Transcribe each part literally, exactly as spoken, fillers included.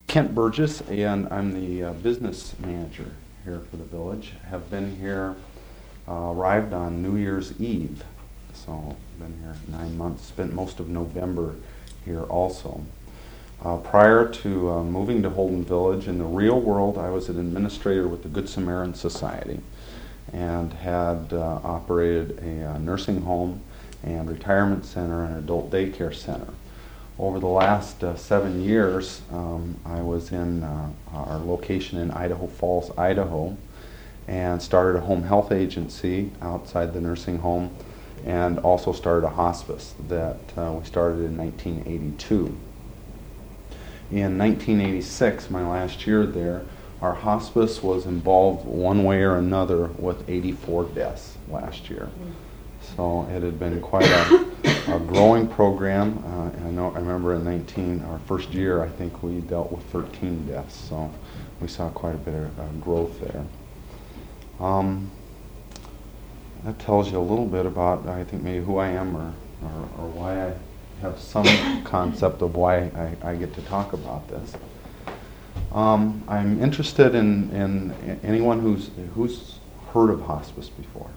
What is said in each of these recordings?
Kent Burgess, and I'm the uh, business manager here for the village. Have been here, uh, arrived on New Year's Eve, so been here nine months. Spent most of November here also. Uh, prior to uh, moving to Holden Village, in the real world, I was an administrator with the Good Samaritan Society and had uh, operated a uh, nursing home and retirement center and adult daycare center. Over the last uh, seven years, um, I was in uh, our location in Idaho Falls, Idaho, and started a home health agency outside the nursing home, and also started a hospice that uh, we started in nineteen eighty-two. In nineteen eighty-six, my last year there, our hospice was involved one way or another with eighty-four deaths last year. So it had been quite a, a growing program. Uh, I know. I remember in nineteen, our first year, I think we dealt with thirteen deaths. So we saw quite a bit of uh, growth there. Um, that tells you a little bit about, I think, maybe who I am, or or, or why I have some concept of why I, I get to talk about this. Um, I'm interested in, in anyone who's who's heard of hospice before.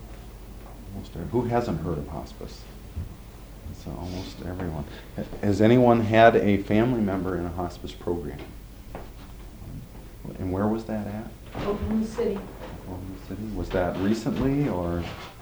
Who hasn't heard of hospice? So almost everyone. Has anyone had a family member in a hospice program? And where was that at? Oklahoma City. Oklahoma City. Was that recently or?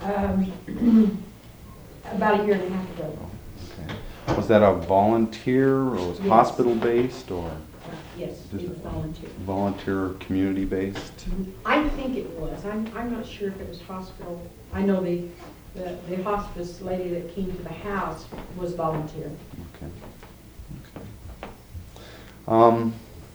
Um, about a year and a half ago. Oh, okay. Was that a volunteer or was it Yes. hospital based or? Yes, it was volunteer. Volunteer, community based? I think it was. I'm, I'm not sure if it was hospital. I know the, the, the hospice lady that came to the house was volunteer. Okay. Okay. Um,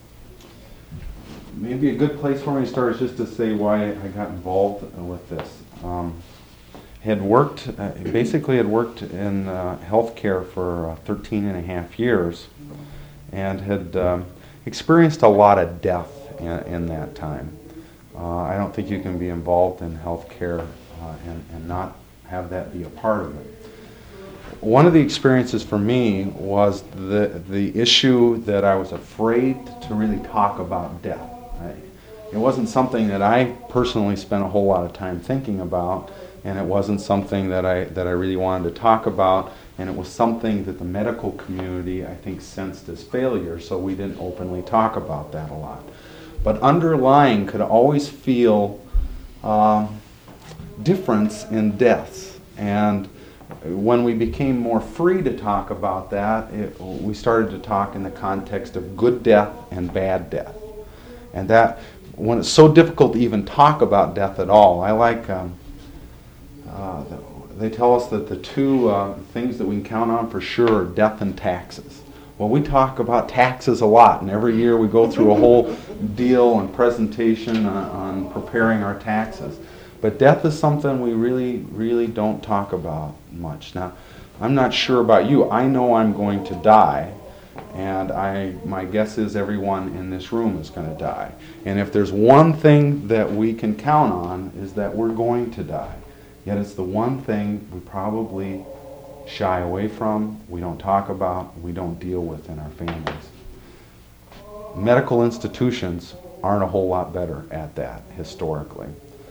maybe a good place for me to start is just to say why I got involved with this. Um, had worked, uh, basically had worked in uh, healthcare for uh, thirteen and a half years and had um, experienced a lot of death in, in that time. Uh, I don't think you can be involved in healthcare uh, and, and not have that be a part of it. One of the experiences for me was the the issue that I was afraid to really talk about death. I, it wasn't something that I personally spent a whole lot of time thinking about, and it wasn't something that I that I really wanted to talk about, and it was something that the medical community, I think, sensed as failure, so we didn't openly talk about that a lot. But underlying could always feel uh, difference in deaths, and when we became more free to talk about that, it, we started to talk in the context of good death and bad death. And that, when it's so difficult to even talk about death at all, I like, um, uh, they tell us that the two uh, things that we can count on for sure are death and taxes. Well, we talk about taxes a lot, and every year we go through a whole deal and presentation on, on preparing our taxes. But death is something we really, really don't talk about much. Now, I'm not sure about you. I know I'm going to die, and I, my guess is everyone in this room is going to die. And if there's one thing that we can count on is that we're going to die. Yet it's the one thing we probably shy away from, we don't talk about, we don't deal with in our families. Medical institutions aren't a whole lot better at that historically.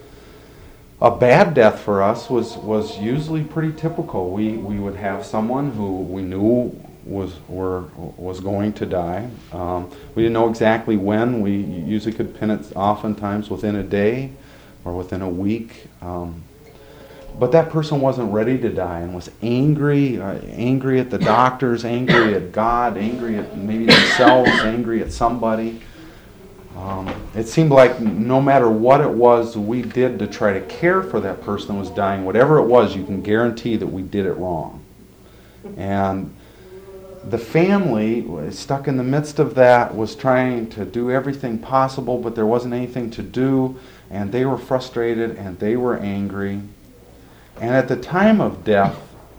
A bad death for us was, was usually pretty typical. We we would have someone who we knew was were was going to die. Um, we didn't know exactly when. We usually could pin it oftentimes within a day or within a week. Um, but that person wasn't ready to die and was angry, uh, angry at the doctors, angry at God, angry at maybe themselves, angry at somebody. Um, it seemed like no matter what it was we did to try to care for that person that was dying, whatever it was, you can guarantee that we did it wrong. And the family, stuck in the midst of that, was trying to do everything possible, but there wasn't anything to do, and they were frustrated and they were angry. And at the time of death,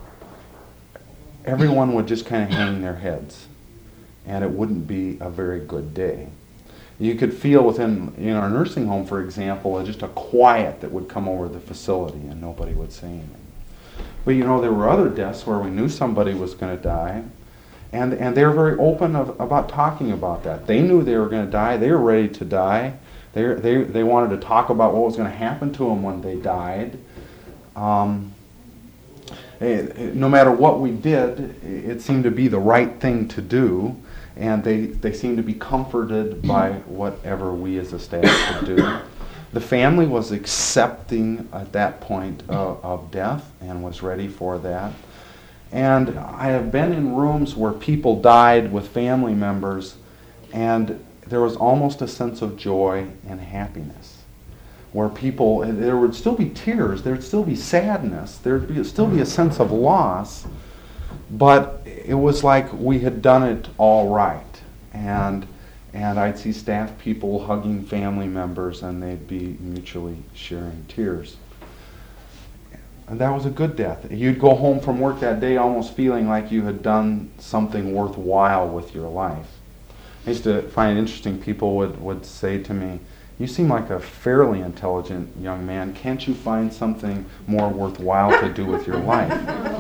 everyone would just kind of hang their heads, and it wouldn't be a very good day. You could feel within, in our nursing home, for example, just a quiet that would come over the facility and nobody would say anything. But you know, there were other deaths where we knew somebody was going to die, And, and they were very open of, about talking about that. They knew they were going to die. They were ready to die. They, they, they wanted to talk about what was going to happen to them when they died. Um, it, it, no matter what we did, it seemed to be the right thing to do. And they, they seemed to be comforted by whatever we as a staff could do. The family was accepting at that point of, of death and was ready for that. And I have been in rooms where people died with family members, and there was almost a sense of joy and happiness. Where people, there would still be tears, there would still be sadness, there would be, still be a sense of loss, but it was like we had done it all right. And and I'd see staff people hugging family members, and they'd be mutually sharing tears. And that was a good death. You'd go home from work that day almost feeling like you had done something worthwhile with your life. I used to find it interesting, people would, would say to me, "You seem like a fairly intelligent young man. Can't you find something more worthwhile to do with your life?"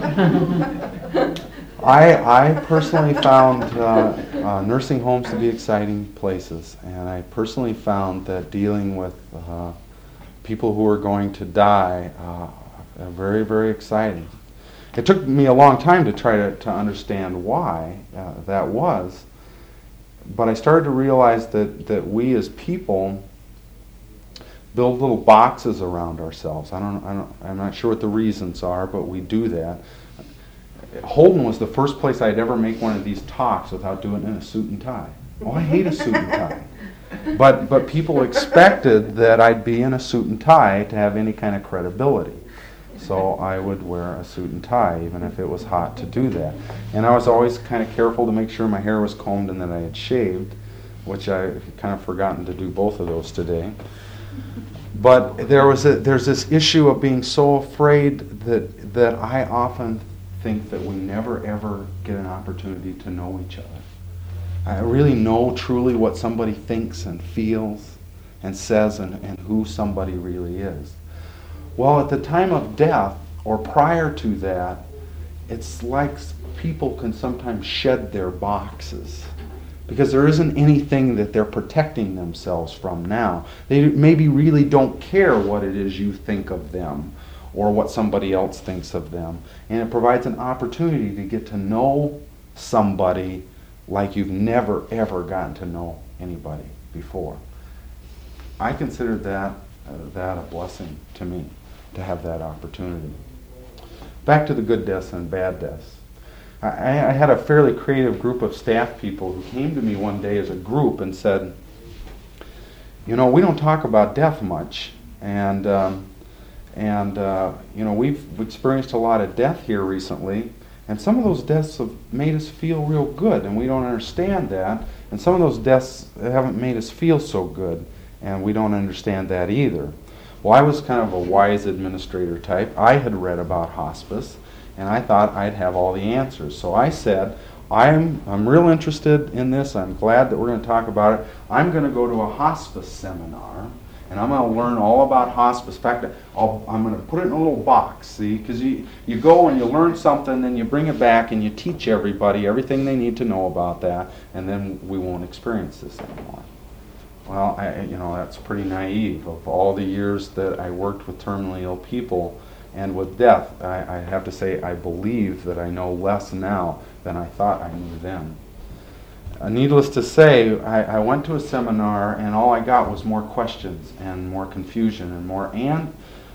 I, I personally found uh, uh, nursing homes to be exciting places, and I personally found that dealing with uh, people who are going to die uh, are very, very exciting. It took me a long time to try to, to understand why uh, that was, but I started to realize that, that we as people build little boxes around ourselves. I don't, I don't, I'm not sure what the reasons are, but we do that. Holden was the first place I'd ever make one of these talks without doing it in a suit and tie. Oh, I hate a suit and tie. But but people expected that I'd be in a suit and tie to have any kind of credibility. So I would wear a suit and tie, even if it was hot to do that. And I was always kind of careful to make sure my hair was combed and that I had shaved, which I've kind of forgotten to do both of those today. But there was a, there's this issue of being so afraid that that I often think that we never ever get an opportunity to know each other. I really know truly what somebody thinks and feels and says and, and who somebody really is. Well, at the time of death or prior to that, it's like people can sometimes shed their boxes because there isn't anything that they're protecting themselves from now. They maybe really don't care what it is you think of them or what somebody else thinks of them. And it provides an opportunity to get to know somebody like you've never, ever gotten to know anybody before. I consider that, uh, that a blessing to me, to have that opportunity. Back to the good deaths and bad deaths. I, I had a fairly creative group of staff people who came to me one day as a group and said, "You know, we don't talk about death much, and um, and uh, you know, we've experienced a lot of death here recently, and some of those deaths have made us feel real good, and we don't understand that, and some of those deaths haven't made us feel so good, and we don't understand that either." Well, I was kind of a wise administrator type. I had read about hospice, and I thought I'd have all the answers. So I said, I'm I'm real interested in this. I'm glad that we're going to talk about it. I'm going to go to a hospice seminar, and I'm going to learn all about hospice. In fact, I'll, I'm going to put it in a little box, see? Because you, you go and you learn something, then you bring it back and you teach everybody everything they need to know about that, and then we won't experience this anymore. Well, I, you know, that's pretty naive. Of all the years that I worked with terminally ill people and with death, I, I have to say I believe that I know less now than I thought I knew then. Uh, needless to say, I, I went to a seminar and all I got was more questions and more confusion and more, and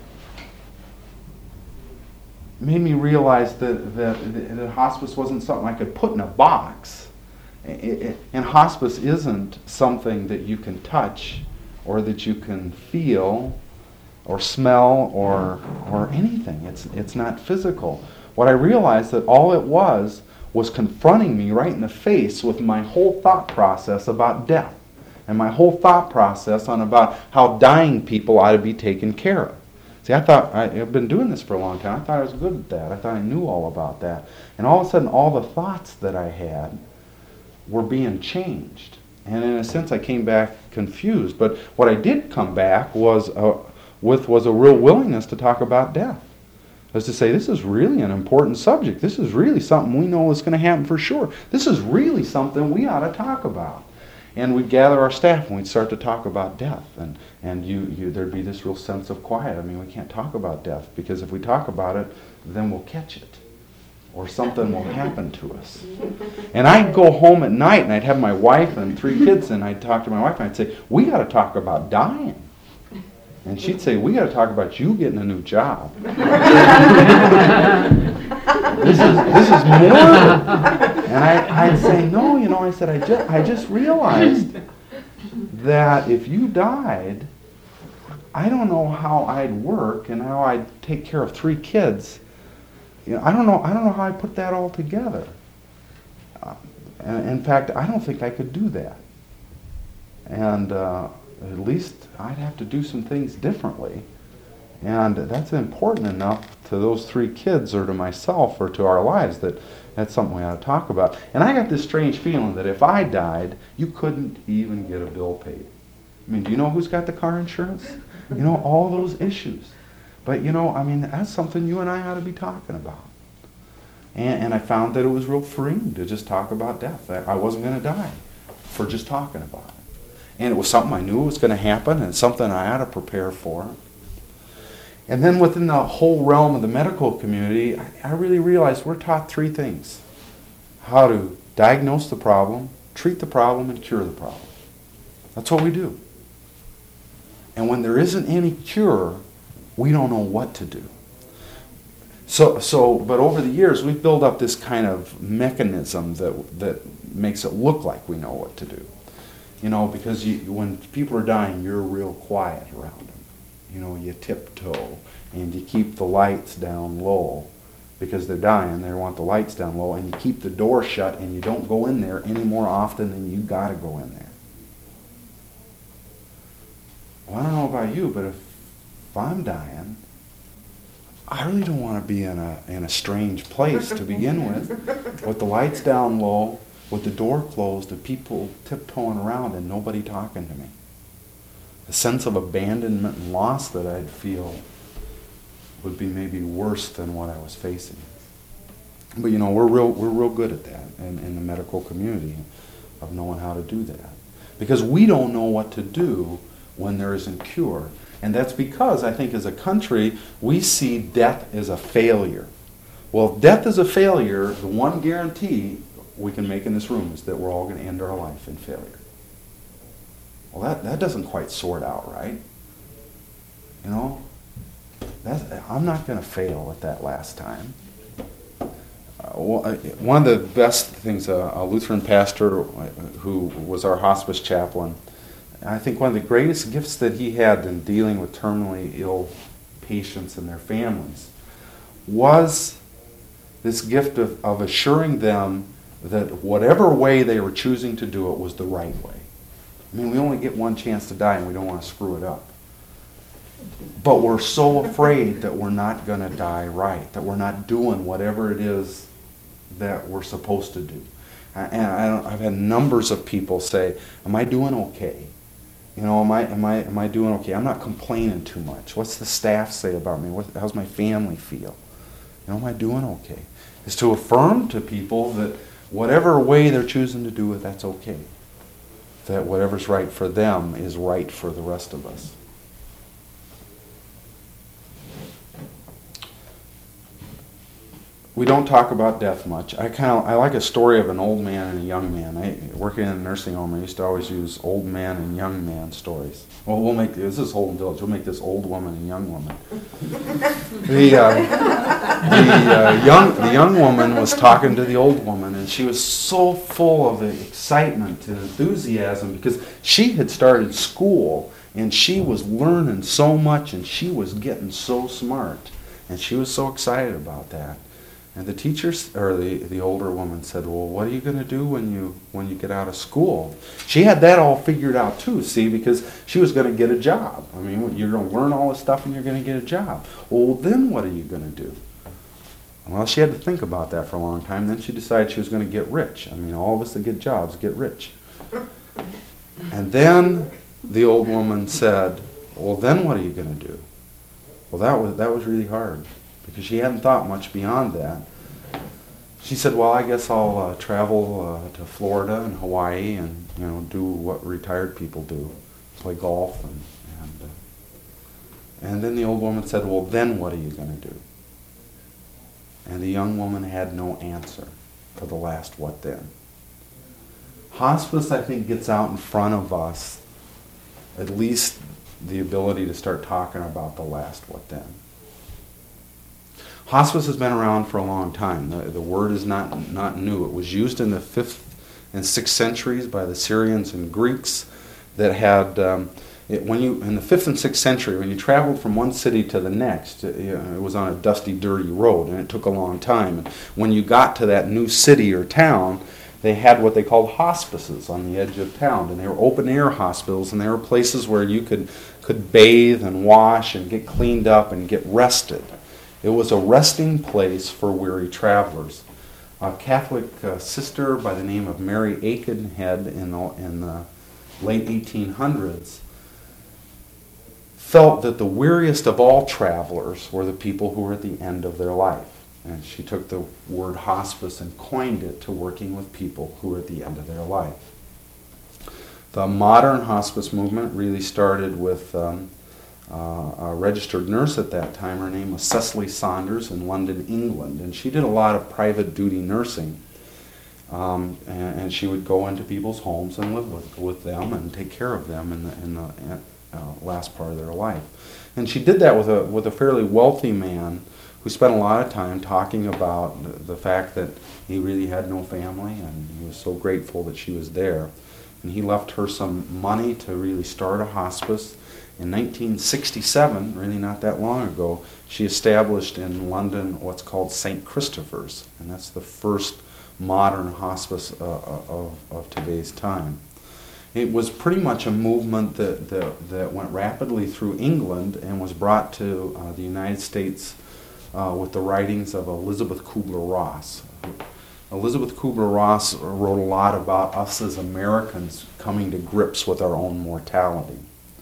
made me realize that, that, that hospice wasn't something I could put in a box. It, it, and hospice isn't something that you can touch or that you can feel or smell or or anything. It's it's not physical. What I realized that all it was was confronting me right in the face with my whole thought process about death and my whole thought process on about how dying people ought to be taken care of. See, I thought, I, I've been doing this for a long time. I thought I was good at that. I thought I knew all about that. And all of a sudden, all the thoughts that I had were being changed. And in a sense, I came back confused. But what I did come back was uh, with was a real willingness to talk about death. was to say, this is really an important subject. This is really something we know is going to happen for sure. This is really something we ought to talk about. And we'd gather our staff and we'd start to talk about death. And, and you, you, there'd be this real sense of quiet. I mean, we can't talk about death because if we talk about it, then we'll catch it. Or something will happen to us. And I'd go home at night and I'd have my wife and three kids and I'd talk to my wife and I'd say, we got to talk about dying. And she'd say, we got to talk about you getting a new job. this is this is morbid. And I, I'd say, no, you know, I said, I just, I just realized that if you died, I don't know how I'd work and how I'd take care of three kids. You know, I don't know. I don't know how I put that all together. Uh, and in fact, I don't think I could do that. And uh, at least I'd have to do some things differently. And that's important enough to those three kids, or to myself, or to our lives, that that's something we ought to talk about. And I got this strange feeling that if I died, you couldn't even get a bill paid. I mean, do you know who's got the car insurance? You know, all those issues. But, you know, I mean, that's something you and I ought to be talking about. And, and I found that it was real freeing to just talk about death. I, I wasn't going to die for just talking about it. And it was something I knew was going to happen and something I ought to prepare for. And then within the whole realm of the medical community, I, I really realized we're taught three things. How to diagnose the problem, treat the problem, and cure the problem. That's what we do. And when there isn't any cure, we don't know what to do. So, so, but over the years, we've built up this kind of mechanism that that makes it look like we know what to do. You know, because you, when people are dying, you're real quiet around them. You know, you tiptoe and you keep the lights down low because they're dying. They want the lights down low, and you keep the door shut and you don't go in there any more often than you got to go in there. Well, I don't know about you, but if If I'm dying, I really don't want to be in a in a strange place to begin with, with the lights down low, with the door closed, and people tiptoeing around and nobody talking to me. The sense of abandonment and loss that I'd feel would be maybe worse than what I was facing. But you know, we're real we're real good at that in, in the medical community, of knowing how to do that, because we don't know what to do when there isn't cure. And that's because, I think, as a country, we see death as a failure. Well, if death is a failure, the one guarantee we can make in this room is that we're all going to end our life in failure. Well, that, that doesn't quite sort out right. You know, that's, I'm not going to fail at that last time. Uh, one of the best things, uh, a Lutheran pastor who was our hospice chaplain, I think one of the greatest gifts that he had in dealing with terminally ill patients and their families was this gift of, of assuring them that whatever way they were choosing to do it was the right way. I mean, we only get one chance to die and we don't want to screw it up. But we're so afraid that we're not going to die right, that we're not doing whatever it is that we're supposed to do. And I don't, I've had numbers of people say, am I doing okay? You know, am I am I am I doing okay? I'm not complaining too much. What's the staff say about me? What, how's my family feel? You know, am I doing okay? Is to affirm to people that whatever way they're choosing to do it, that's okay. That whatever's right for them is right for the rest of us. We don't talk about death much. I kind of I like a story of an old man and a young man. I, working in a nursing home, I used to always use old man and young man stories. Well, we'll make this is Holden Village. We'll make this old woman and young woman. the uh, the uh, young the young woman was talking to the old woman, and she was so full of excitement and enthusiasm because she had started school and she was learning so much and she was getting so smart, and she was so excited about that. And the teachers, or the, the older woman said, well, what are you going to do when you when you get out of school? She had that all figured out too, see, because she was going to get a job. I mean, you're going to learn all this stuff and you're going to get a job. Well, then what are you going to do? Well, she had to think about that for a long time. Then she decided she was going to get rich. I mean, all of us that get jobs get rich. And then the old woman said, well, then what are you going to do? Well, that was that was really hard. because she hadn't thought much beyond that. She said, well, I guess I'll uh, travel uh, to Florida and Hawaii and, you know, do what retired people do, play golf. And, and, uh, and then the old woman said, well, then what are you going to do? And the young woman had no answer for the last what then. Hospice, I think, gets out in front of us at least the ability to start talking about the last what then. Hospice has been around for a long time. The, the word is not, not new. It was used in the fifth and sixth centuries by the Syrians and Greeks that had, um, it, when you, in the fifth and sixth century, when you traveled from one city to the next, it, you know, it was on a dusty, dirty road, and it took a long time. And when you got to that new city or town, they had what they called hospices on the edge of town, and they were open-air hospitals, and they were places where you could, could bathe and wash and get cleaned up and get rested. It was a resting place for weary travelers. A Catholic uh, sister by the name of Mary Aikenhead in the, in the late eighteen hundreds felt that the weariest of all travelers were the people who were at the end of their life. And she took the word hospice and coined it to working with people who were at the end of their life. The modern hospice movement really started with um, uh, a registered nurse at that time. Her name was Cecily Saunders in London, England. And she did a lot of private duty nursing. Um, and, and she would go into people's homes and live with, with them and take care of them in the, in the uh, last part of their life. And she did that with a, with a fairly wealthy man who spent a lot of time talking about the, the fact that he really had no family, and he was so grateful that she was there. And he left her some money to really start a hospice. In nineteen sixty-seven, really not that long ago, she established in London what's called Saint Christopher's, and that's the first modern hospice uh, of, of today's time. It was pretty much a movement that, that, that went rapidly through England and was brought to uh, the United States Uh, with the writings of Elizabeth Kubler-Ross. Elizabeth Kubler-Ross wrote a lot about us as Americans coming to grips with our own mortality.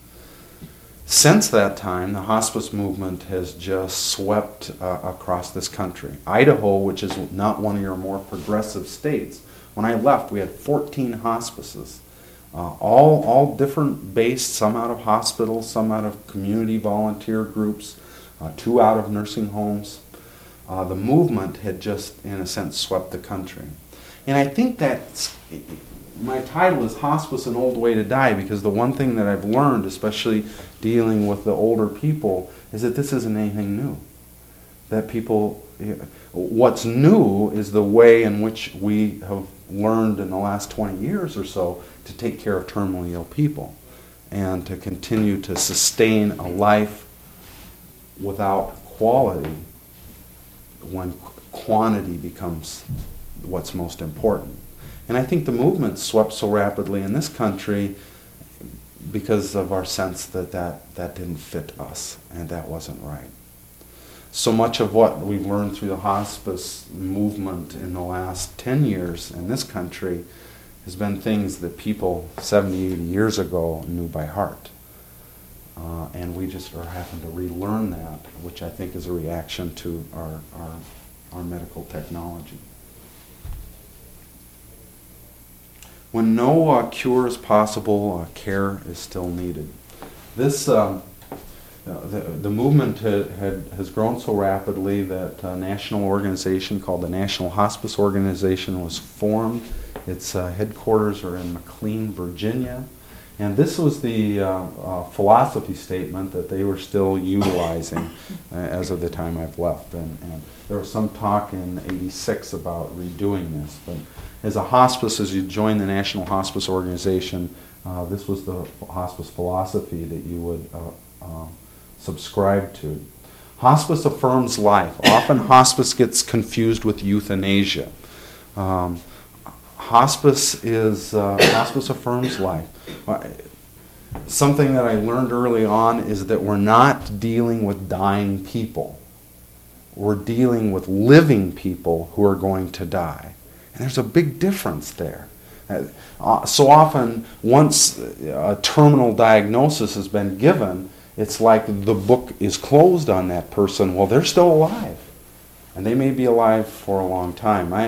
Since that time, the hospice movement has just swept uh, across this country. Idaho, which is not one of your more progressive states, when I left, we had fourteen hospices, uh, all, all different based, some out of hospitals, some out of community volunteer groups, Uh, two out of nursing homes. Uh, the movement had just, in a sense, swept the country. And I think that's, my title is Hospice, an Old Way to Die, because the one thing that I've learned, especially dealing with the older people, is that this isn't anything new. That people, what's new is the way in which we have learned in the last twenty years or so to take care of terminally ill people and to continue to sustain a life without quality when quantity becomes what's most important. And I think the movement swept so rapidly in this country because of our sense that that, that didn't fit us and that wasn't right. So much of what we've learned through the hospice movement in the last ten years in this country has been things that people seventy, eighty years ago knew by heart. Uh, and we just are having to relearn that, which I think is a reaction to our, our, our medical technology. When no uh, cure is possible, uh, care is still needed. This, um, uh, the, the movement had, had, has grown so rapidly that a national organization called the National Hospice Organization was formed. Its uh, headquarters are in McLean, Virginia. And this was the uh, uh, philosophy statement that they were still utilizing uh, as of the time I've left. And, and there was some talk in eighty-six about redoing this. But as a hospice, as you join the National Hospice Organization, uh, this was the hospice philosophy that you would uh, uh, subscribe to. Hospice affirms life. Often hospice gets confused with euthanasia. Um, Hospice is uh, hospice affirms life. Something that I learned early on is that we're not dealing with dying people. We're dealing with living people who are going to die. And there's a big difference there. Uh, so often, once a terminal diagnosis has been given, it's like the book is closed on that person. Well, they're still alive, and they may be alive for a long time. I,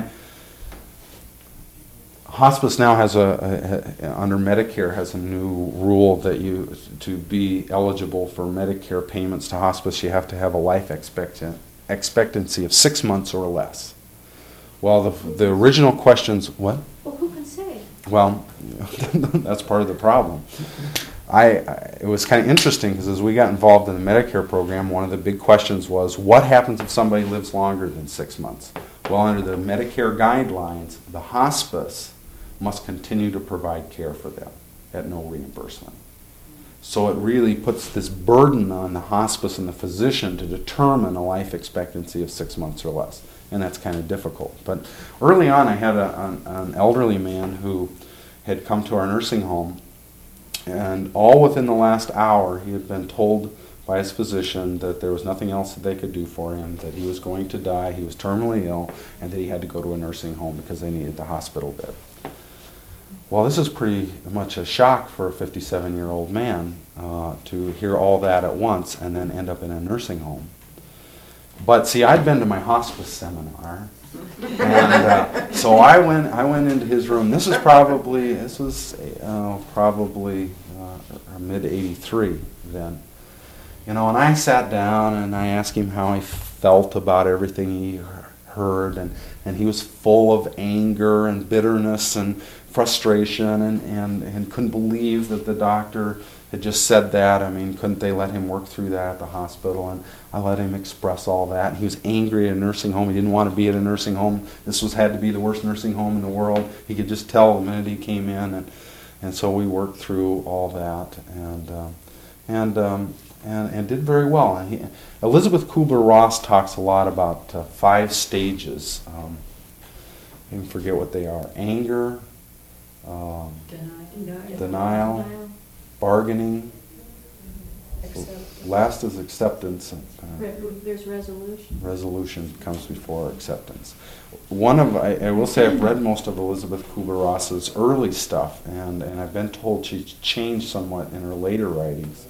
hospice now has a, a, a under Medicare has a new rule that you to be eligible for Medicare payments to hospice, you have to have a life expectant, expectancy of six months or less. Well, the the original questions, what? Well, who can say? Well, that's part of the problem. I, I it was kind of interesting because as we got involved in the Medicare program, one of the big questions was, what happens if somebody lives longer than six months? Well, under the Medicare guidelines, the hospice must continue to provide care for them at no reimbursement. So it really puts this burden on the hospice and the physician to determine a life expectancy of six months or less. And that's kind of difficult. But early on, I had a, an, an elderly man who had come to our nursing home, and all within the last hour, he had been told by his physician that there was nothing else that they could do for him, that he was going to die, he was terminally ill, and that he had to go to a nursing home because they needed the hospital bed. Well, this is pretty much a shock for a fifty-seven-year-old man uh, to hear all that at once and then end up in a nursing home. But see, I'd been to my hospice seminar, and uh, so I went. I went into his room. This is probably this was uh, probably uh, mid eighty-three then, you know. And I sat down and I asked him how he felt about everything he heard, and and he was full of anger and bitterness and frustration, and and and couldn't believe that the doctor had just said that. I mean, couldn't they let him work through that at the hospital? And I let him express all that. And he was angry at a nursing home. He didn't want to be at a nursing home. This was had to be the worst nursing home in the world. He could just tell the minute he came in. And and so we worked through all that, and uh, and, um, and and did very well. And he, Elizabeth Kubler-Ross talks a lot about uh, five stages. Um, I can forget what they are. Anger, um, Denial. denial, bargaining. Accept. Last is acceptance. And, uh, Re- There's resolution. resolution comes before acceptance. One of I, I will say I've read most of Elizabeth Kubler-Ross's early stuff, and, and I've been told she's changed somewhat in her later writings.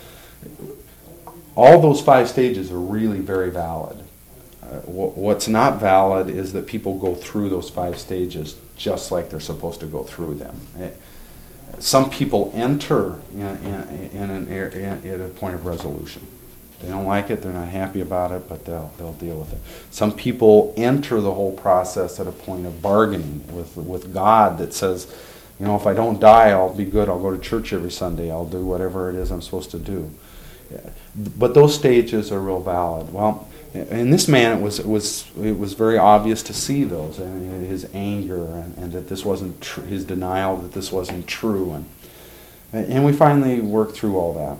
All those five stages are really very valid. Uh, wh- what's not valid is that people go through those five stages just like they're supposed to go through them. It, some people enter in, in, in an area at a point of resolution. They don't like it, they're not happy about it, but they'll they'll deal with it. Some people enter the whole process at a point of bargaining with with God that says, you know, if I don't die, I'll be good. I'll go to church every Sunday. I'll do whatever it is I'm supposed to do. Yeah. But those stages are real valid. Well, in this man, it was it was it was very obvious to see those, and his anger, and, and that this wasn't tr- his denial that this wasn't true, and and we finally worked through all that.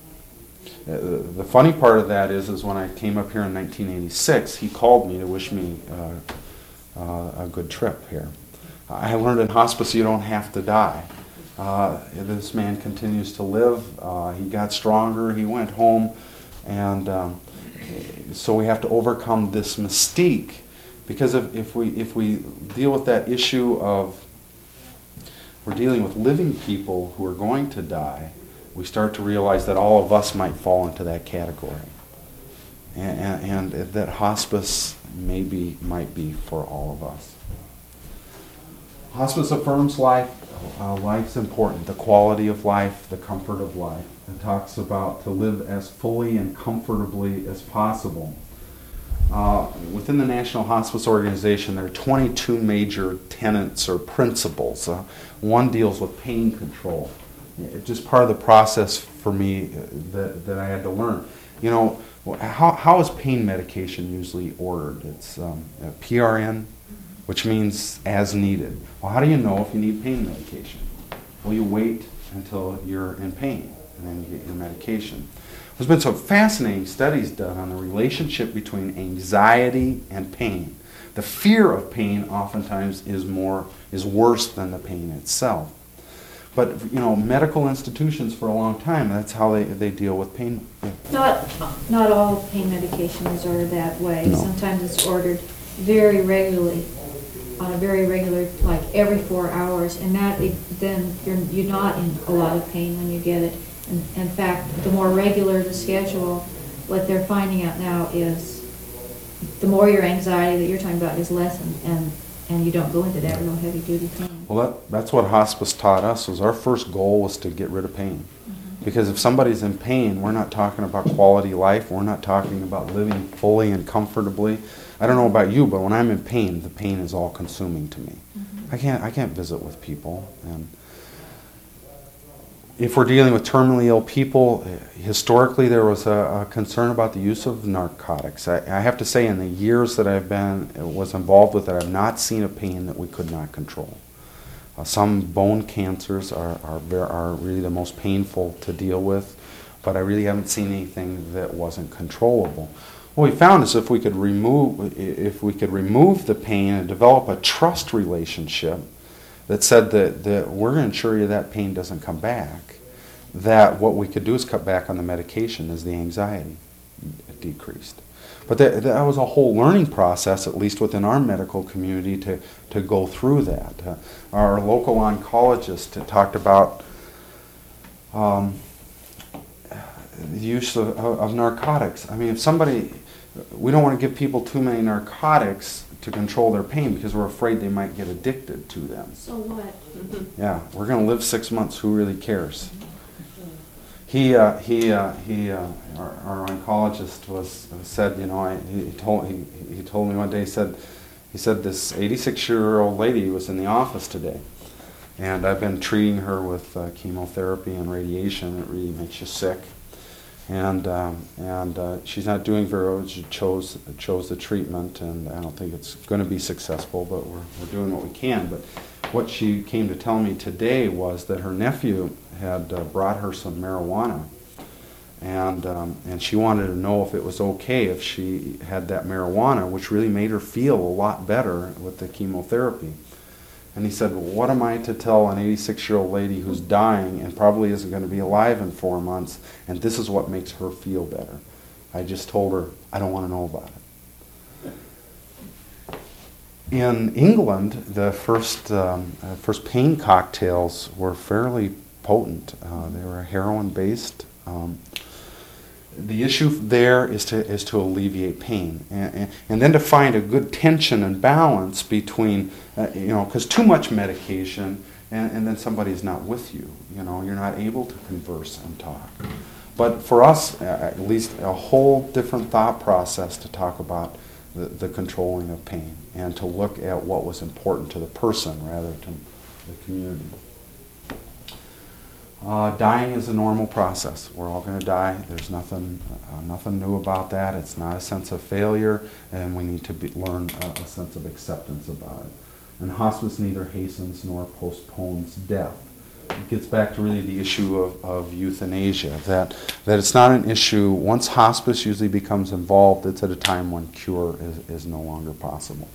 Uh, the funny part of that is, is when I came up here in nineteen eighty-six, he called me to wish me uh, uh, a good trip here. I learned in hospice you don't have to die. Uh, this man continues to live. Uh, he got stronger. He went home, and um, so we have to overcome this mystique, because if, if we if we deal with that issue of we're dealing with living people who are going to die, we start to realize that all of us might fall into that category, and, and, and that hospice maybe might be for all of us. Hospice affirms life. Uh, life's important. The quality of life, the comfort of life. It talks about to live as fully and comfortably as possible. Uh, within the National Hospice Organization, there are twenty-two major tenets or principles. Uh, one deals with pain control. It's just part of the process for me that, that I had to learn. You know, how, how is pain medication usually ordered? It's um, a P R N, which means as needed. Well, how do you know if you need pain medication? Well, you wait until you're in pain, and then you get your medication. There's been some fascinating studies done on the relationship between anxiety and pain. The fear of pain oftentimes is more is worse than the pain itself. But you know, medical institutions for a long time, that's how they, they deal with pain. Yeah. Not, not all pain medications are that way. No. Sometimes it's ordered very regularly, on a very regular, like every four hours, and that it, then you're you're not in a lot of pain when you get it. In, in fact, the more regular the schedule, what they're finding out now is the more your anxiety that you're talking about is lessened, and, and you don't go into that real heavy duty pain. Well, that, that's what hospice taught us, was our first goal was to get rid of pain. Mm-hmm. Because if somebody's in pain, we're not talking about quality life, we're not talking about living fully and comfortably. I don't know about you, but when I'm in pain, the pain is all consuming to me. Mm-hmm. I can't, I can't visit with people. And if we're dealing with terminally ill people, historically there was a, a concern about the use of narcotics. I, I have to say, in the years that I've been was involved with it, I've not seen a pain that we could not control. Uh, some bone cancers are are, ver- are really the most painful to deal with, but I really haven't seen anything that wasn't controllable. What we found is if we could remove if we could remove the pain and develop a trust relationship that said that, that we're going to ensure you that pain doesn't come back, that what we could do is cut back on the medication as the anxiety decreased. But that, that was a whole learning process, at least within our medical community, to, to go through that. Uh, our local oncologist talked about um, the use of, of narcotics. I mean, if somebody, we don't want to give people too many narcotics to control their pain because we're afraid they might get addicted to them. So what? Yeah, we're going to live six months. Who really cares? He uh, he uh, he uh, our, our oncologist was uh, said, you know, I, he told he, he told me one day. He said he said this eighty-six-year-old lady was in the office today, and I've been treating her with uh, chemotherapy and radiation. It really makes you sick. And um, and uh, she's not doing very well. She chose chose the treatment, and I don't think it's going to be successful. But we're we're doing what we can. But what she came to tell me today was that her nephew had uh, brought her some marijuana, and um, and she wanted to know if it was okay if she had that marijuana, which really made her feel a lot better with the chemotherapy. And he said, well, what am I to tell an eighty-six-year-old lady who's dying and probably isn't going to be alive in four months, and this is what makes her feel better? I just told her, I don't want to know about it. In England, the first, um, uh, first pain cocktails were fairly potent. Uh, they were heroin-based. Um, The issue there is to is to alleviate pain, and, and, and then to find a good tension and balance between, uh, you know, because too much medication, and, and then somebody's not with you. You know, you're not able to converse and talk. But for us, uh, at least, a whole different thought process to talk about the, the controlling of pain, and to look at what was important to the person rather than the community. Uh, dying is a normal process. We're all going to die. There's nothing, uh, nothing new about that. It's not a sense of failure, and we need to be, learn a, a sense of acceptance about it. And hospice neither hastens nor postpones death. It gets back to really the issue of, of euthanasia, that, that it's not an issue. Once hospice usually becomes involved, it's at a time when cure is, is no longer possible.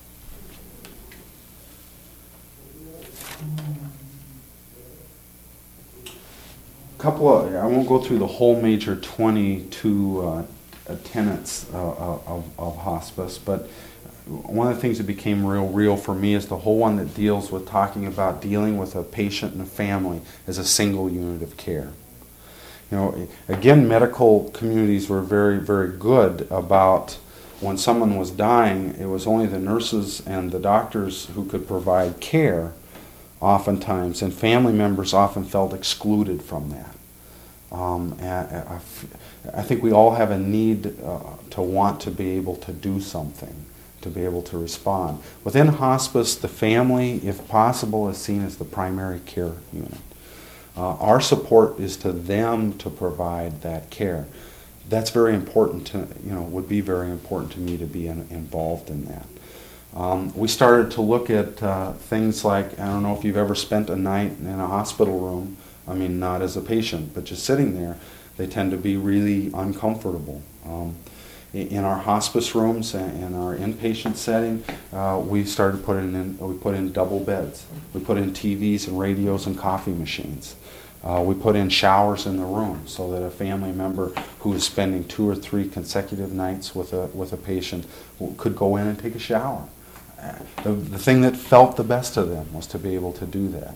Couple of, I won't go through the whole major twenty-two uh, tenets uh, of, of hospice, but one of the things that became real real for me is the whole one that deals with talking about dealing with a patient and a family as a single unit of care. You know, again, medical communities were very, very good about when someone was dying, it was only the nurses and the doctors who could provide care oftentimes, and family members often felt excluded from that. Um, and I, I think we all have a need uh, to want to be able to do something, to be able to respond. Within hospice, the family, if possible, is seen as the primary care unit. Uh, our support is to them to provide that care. That's very important to, you know, would be very important to me to be in, involved in that. Um, we started to look at uh, things like, I don't know if you've ever spent a night in a hospital room, I mean not as a patient, but just sitting there. They tend to be really uncomfortable. Um, in our hospice rooms and in our inpatient setting, uh, we started putting in, we put in double beds. We put in T Vs and radios and coffee machines. Uh, we put in showers in the room so that a family member who is spending two or three consecutive nights with a with a patient could go in and take a shower. The, the thing that felt the best to them was to be able to do that.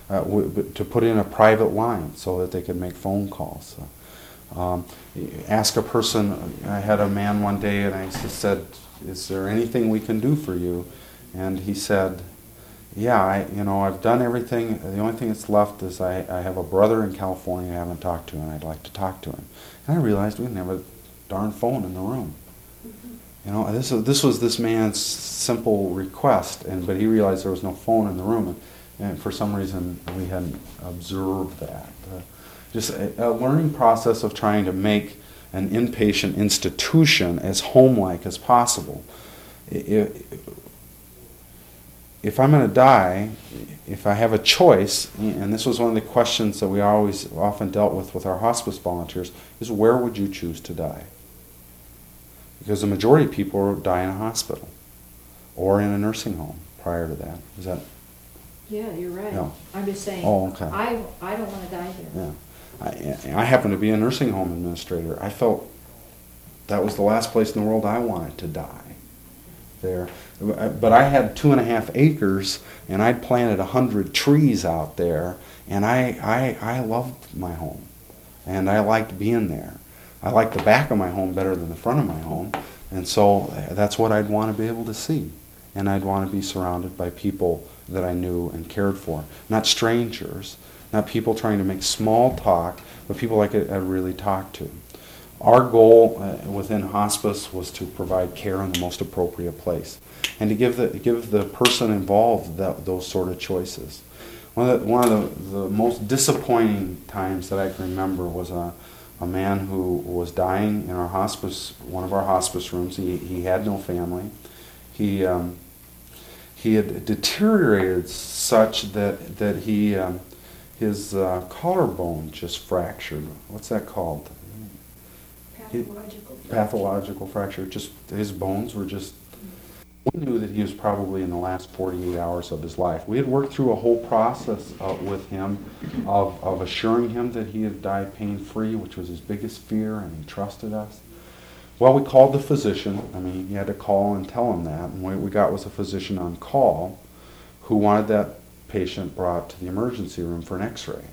uh, w- to put in a private line so that they could make phone calls. Um, ask a person, I had a man one day and I said, is there anything we can do for you? And he said, yeah, I, you know, I've done everything. The only thing that's left is I, I have a brother in California I haven't talked to, and I'd like to talk to him. And I realized we didn't have a darn phone in the room. You know, this was, this was this man's simple request, and but he realized there was no phone in the room, and, and for some reason we hadn't observed that. Uh, just a, a learning process of trying to make an inpatient institution as home-like as possible. It, if I'm going to die, if I have a choice, and this was one of the questions that we always often dealt with with our hospice volunteers, is where would you choose to die? Because the majority of people die in a hospital or in a nursing home prior to that. Is that? Yeah, you're right. Yeah. I'm just saying, Oh, okay. I, I don't want to die here. Yeah. I, I happen to be a nursing home administrator. I felt that was the last place in the world I wanted to die. There, but I had two and a half acres, and I'd planted a hundred trees out there, and I, I, I loved my home, and I liked being there. I liked the back of my home better than the front of my home, and so that's what I'd want to be able to see, and I'd want to be surrounded by people that I knew and cared for, not strangers, not people trying to make small talk, but people I could I'd really talk to. Our goal uh, within hospice was to provide care in the most appropriate place, and to give the give the person involved that, those sort of choices. One of the, one of the, the most disappointing times that I can remember was a, a man who was dying in our hospice, one of our hospice rooms. He he had no family. He um, he had deteriorated such that that he um, his uh, collarbone just fractured. What's that called? Pathological. Pathological fracture. Just his bones were just. We knew that he was probably in the last forty-eight hours of his life. We had worked through a whole process uh, with him of, of assuring him that he had died pain-free, which was his biggest fear, and he trusted us. Well, we called the physician. I mean, you had to call and tell him that. And what we got was a physician on call who wanted that patient brought to the emergency room for an x-ray.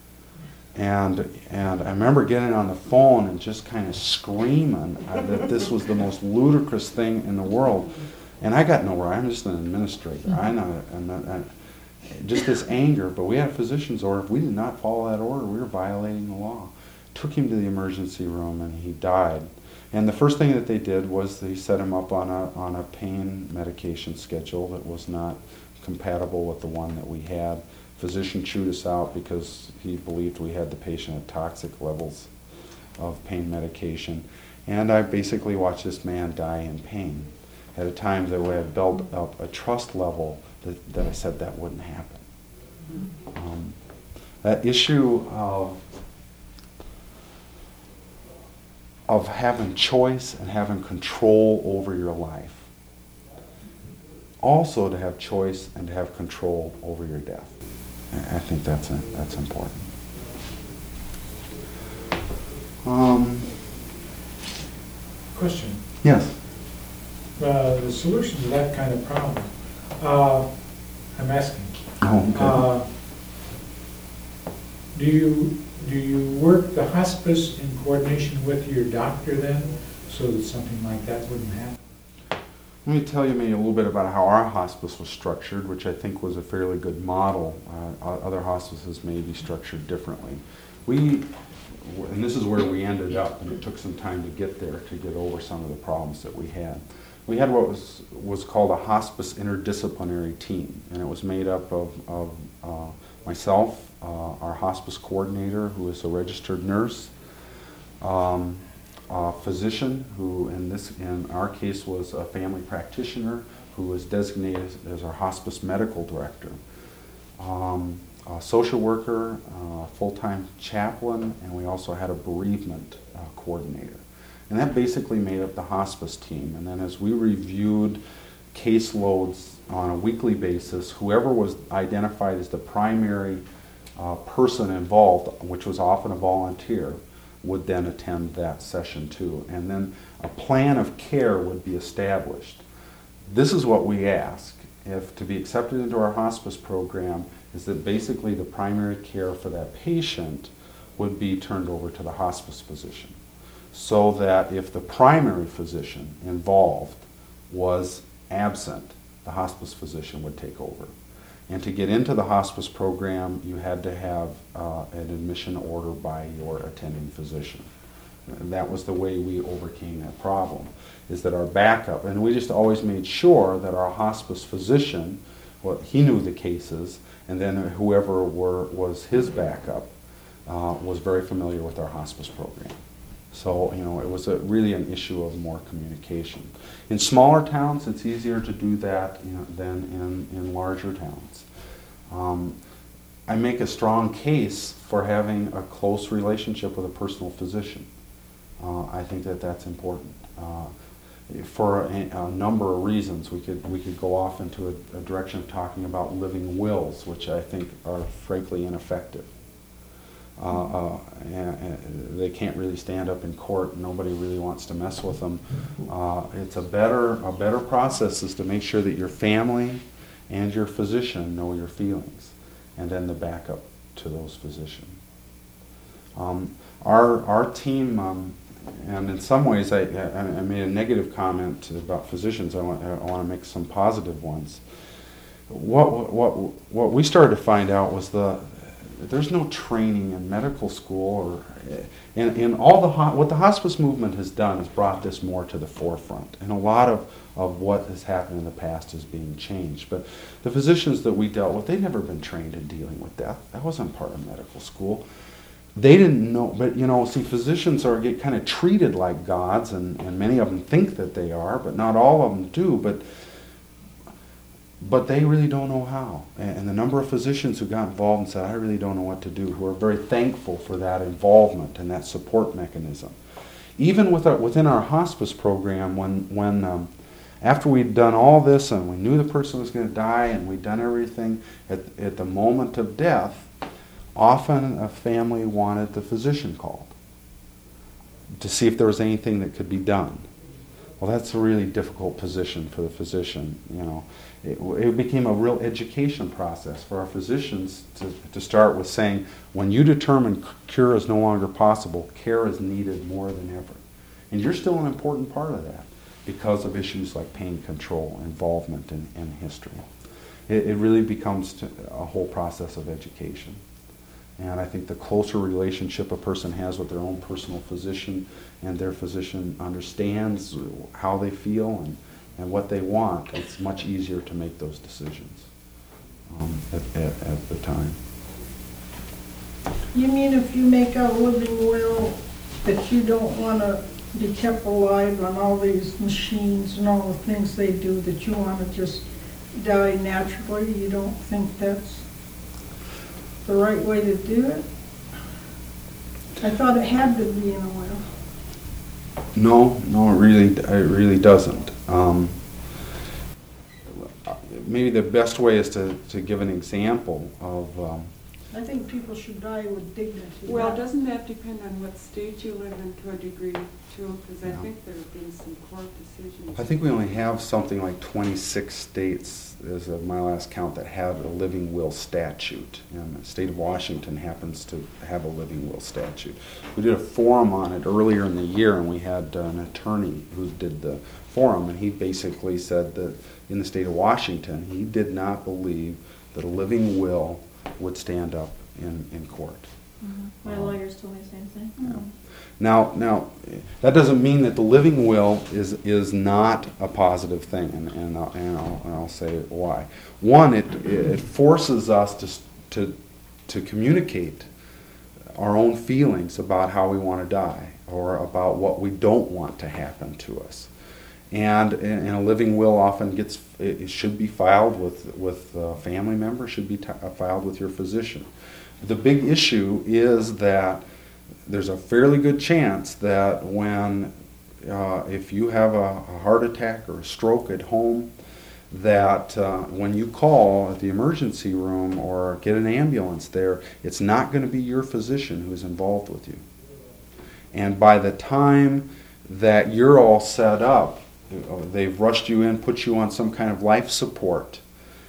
And and I remember getting on the phone and just kind of screaming uh, that this was the most ludicrous thing in the world. And I got nowhere. I'm just an administrator. I know, and, and just this anger. But we had a physician's order. If we did not follow that order, we were violating the law. Took him to the emergency room, and he died. And the first thing that they did was they set him up on a on a pain medication schedule that was not compatible with the one that we had. Physician chewed us out because he believed we had the patient at toxic levels of pain medication. And I basically watched this man die in pain at a time that we had built up a trust level that, that I said that wouldn't happen. Um, that issue of, of having choice and having control over your life. Also to have choice and to have control over your death. I think that's a, that's important. Um, Question. yes. Uh, the solution to that kind of problem, uh, I'm asking, Oh, okay. uh, do you do you work the hospice in coordination with your doctor then, so that something like that wouldn't happen? Let me tell you maybe a little bit about how our hospice was structured, which I think was a fairly good model. Uh, other hospices may be structured differently. We, and this is where we ended up, and it took some time to get there to get over some of the problems that we had. We had what was was called a hospice interdisciplinary team, and it was made up of, of uh, myself, uh, our hospice coordinator, who is a registered nurse, um, a physician who in this in our case was a family practitioner who was designated as our hospice medical director, um, a social worker, a full-time chaplain, and we also had a bereavement uh, coordinator. And that basically made up the hospice team. And then as we reviewed caseloads on a weekly basis, whoever was identified as the primary uh, person involved, which was often a volunteer, would then attend that session too. And then a plan of care would be established. This is what we ask. If to be accepted into our hospice program, is that basically the primary care for that patient would be turned over to the hospice physician. So that if the primary physician involved was absent, the hospice physician would take over. And to get into the hospice program, you had to have uh, an admission order by your attending physician. And that was the way we overcame that problem, is that our backup, and we just always made sure that our hospice physician, well, he knew the cases, and then whoever were, was his backup uh, was very familiar with our hospice program. So, you know, it was a, really an issue of more communication. In smaller towns, it's easier to do that, you know, than in, in larger towns. Um, I make a strong case for having a close relationship with a personal physician. Uh, I think that that's important. Uh, for a, a number of reasons. We could, we could go off into a, a direction of talking about living wills, which I think are frankly ineffective. Uh, uh, and, and they can't really stand up in court. Nobody really wants to mess with them. Uh, it's a better, a better process is to make sure that your family and your physician know your feelings, and then the backup to those physicians. Um, our, our team, um, and in some ways I, I, I made a negative comment about physicians. I want, I want to make some positive ones. What, what, what we started to find out was the there's no training in medical school, or in, in all the ho what the hospice movement has done is brought this more to the forefront, and a lot of, of what has happened in the past is being changed. But the physicians that we dealt with, they'd never been trained in dealing with death. That wasn't part of medical school. They didn't know, but you know, see, physicians are get kind of treated like gods, and, and many of them think that they are, but not all of them do. But But they really don't know how. And the number of physicians who got involved and said, I really don't know what to do, who are very thankful for that involvement and that support mechanism. Even with our, within our hospice program, when, when um, after we'd done all this and we knew the person was going to die and we'd done everything, at, at the moment of death, often a family wanted the physician called to see if there was anything that could be done. Well, that's a really difficult position for the physician, you know. It, it became a real education process for our physicians to, to start with saying, when you determine cure is no longer possible, care is needed more than ever. And you're still an important part of that because of issues like pain control, involvement, and, and history. It, it really becomes to a whole process of education. And I think the closer relationship a person has with their own personal physician, and their physician understands how they feel and, and what they want, it's much easier to make those decisions um, at, at, at the time. You mean if you make a living will that you don't want to be kept alive on all these machines and all the things they do, that you want to just die naturally? You don't think that's the right way to do it? I thought it had to be in a will. No, no, it really, it really doesn't. Um, maybe the best way is to, to give an example of. Um, I think people should die with dignity. Well, doesn't that depend on what state you live in to a degree too? Because I Yeah. think there have been some court decisions. I think we only have something like twenty-six states, as of my last count, that have a living will statute. And the state of Washington happens to have a living will statute. We did a forum on it earlier in the year, and we had uh, an attorney who did the forum, and he basically said that in the state of Washington, he did not believe that a living will would stand up in, in court. Mm-hmm. My lawyers told me the same thing. Yeah. Now, now, that doesn't mean that the living will is is not a positive thing, and and I'll, and I'll, and I'll say why. One, it it forces us to to to communicate our own feelings about how we want to die, or about what we don't want to happen to us. And, and a living will often gets, it should be filed with, with a family member, should be t filed with your physician. The big issue is that there's a fairly good chance that when, uh, if you have a, a heart attack or a stroke at home, that uh, when you call at the emergency room or get an ambulance there, it's not going to be your physician who's involved with you. And by the time that you're all set up, they've rushed you in, put you on some kind of life support,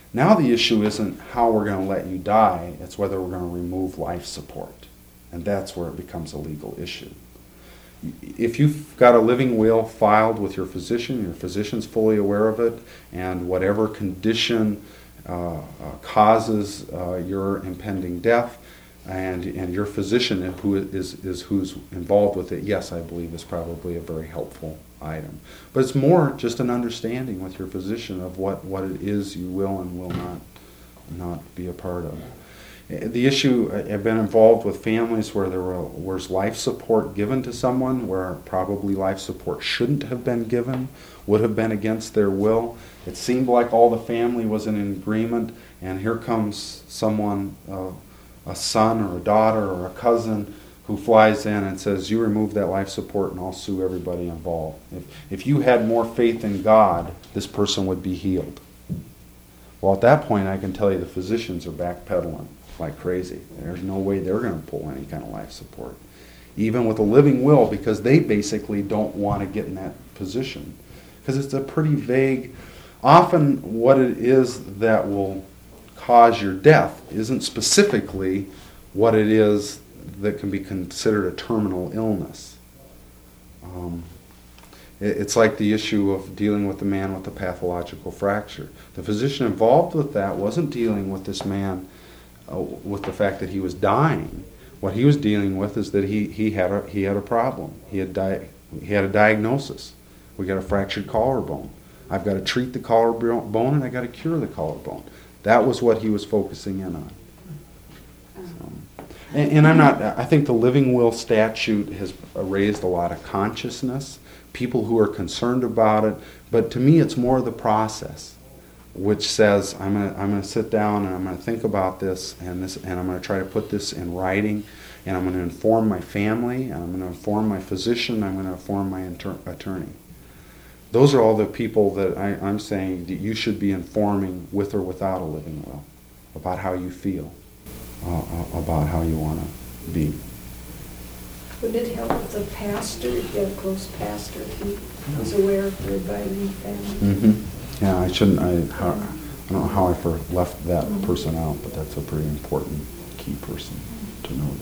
Now the issue isn't how we're going to let you die, it's whether we're going to remove life support. And that's where it becomes a legal issue. If you've got a living will filed with your physician, your physician's fully aware of it, and whatever condition uh, uh, causes uh, your impending death, and and your physician who is, is who's involved with it, yes, I believe is probably a very helpful item. But it's more just an understanding with your physician of what, what it is you will and will not not be a part of. The issue, I've been involved with families where there were, was life support given to someone where probably life support shouldn't have been given, would have been against their will. It seemed like all the family was in agreement, and here comes someone, uh, a son or a daughter or a cousin, who flies in and says, you remove that life support and I'll sue everybody involved. If, if you had more faith in God, this person would be healed. Well, at that point, I can tell you the physicians are backpedaling like crazy. There's no way they're going to pull any kind of life support, even with a living will, because they basically don't want to get in that position. Because it's a pretty vague, often what it is that will cause your death isn't specifically what it is that can be considered a terminal illness. Um, it, it's like the issue of dealing with the man with the pathological fracture. The physician involved with that wasn't dealing with this man uh, with the fact that he was dying. What he was dealing with is that he, he had a he had a problem. He had di- he had a diagnosis. We got a fractured collarbone. I've got to treat the collarbone and I got to cure the collarbone. That was what he was focusing in on. So, and, and I'm not. I think the living will statute has raised a lot of consciousness. People who are concerned about it, but to me, it's more the process, which says I'm gonna I'm gonna sit down and I'm gonna think about this and this and I'm gonna try to put this in writing, and I'm gonna inform my family and I'm gonna inform my physician. I'm gonna inform my inter- attorney. Those are all the people that I, I'm saying that you should be informing with or without a living will about how you feel, uh, about how you want to be. Would it help if the pastor, if you have a close pastor, if he was aware of everybody in the family? Mm-hmm. Yeah, I shouldn't, I, how, I don't know how I for left that mm-hmm. person out, but that's a pretty important key person to know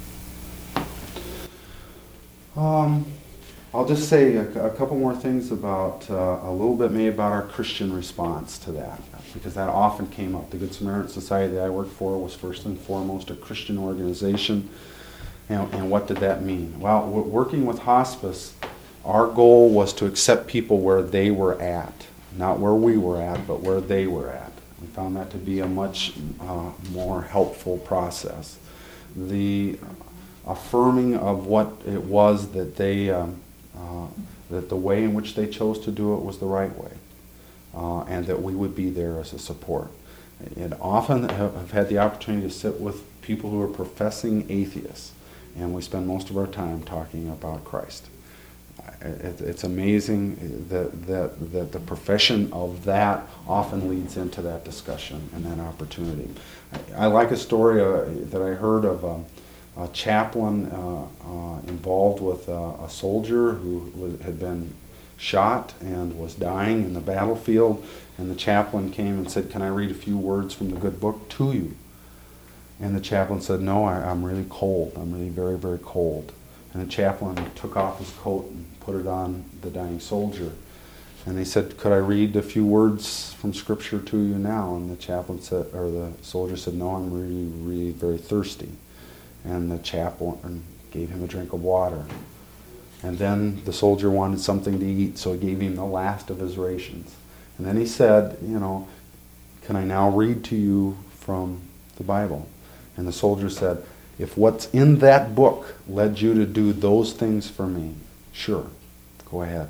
that. Um, I'll just say a, a couple more things about, uh, a little bit maybe about our Christian response to that, because that often came up. The Good Samaritan Society that I worked for was first and foremost a Christian organization. And, and what did that mean? Well, w- working with hospice, our goal was to accept people where they were at, not where we were at, but where they were at. We found that to be a much uh, more helpful process. The affirming of what it was that they, um, uh, that the way in which they chose to do it was the right way, uh, and that we would be there as a support. And often have, have had the opportunity to sit with people who are professing atheists, and we spend most of our time talking about Christ. It, it's amazing that, that, that the profession of that often leads into that discussion and that opportunity. I, I like a story uh, that I heard of um, a chaplain uh, uh, involved with uh, a soldier who was, had been shot and was dying in the battlefield, and the chaplain came and said, "Can I read a few words from the good book to you?" And the chaplain said, "No, I, I'm really cold. I'm really very, very cold." And the chaplain took off his coat and put it on the dying soldier. And they said, "Could I read a few words from Scripture to you now?" And the chaplain said, or the soldier said, "No, I'm really, really very thirsty." And the chaplain gave him a drink of water. And then the soldier wanted something to eat, so he gave him the last of his rations. And then he said, "You know, can I now read to you from the Bible?" And the soldier said, "If what's in that book led you to do those things for me, sure, go ahead."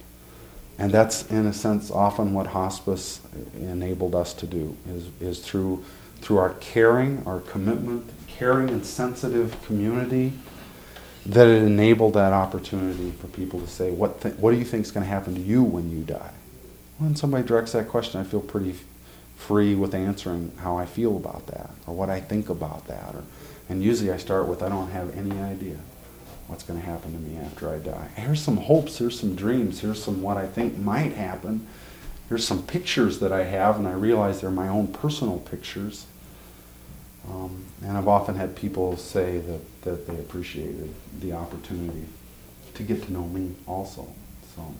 And that's, in a sense, often what hospice enabled us to do, is, is through, through our caring, our commitment, caring and sensitive community, that it enabled that opportunity for people to say, what, th- what do you think is going to happen to you when you die? When somebody directs that question, I feel pretty free with answering how I feel about that, or what I think about that. Or, and usually I start with, I don't have any idea what's going to happen to me after I die. Here's some hopes, here's some dreams, here's some what I think might happen. here's some pictures that I have, and I realize they're my own personal pictures. Um, and I've often had people say that, that they appreciated the opportunity to get to know me also. So,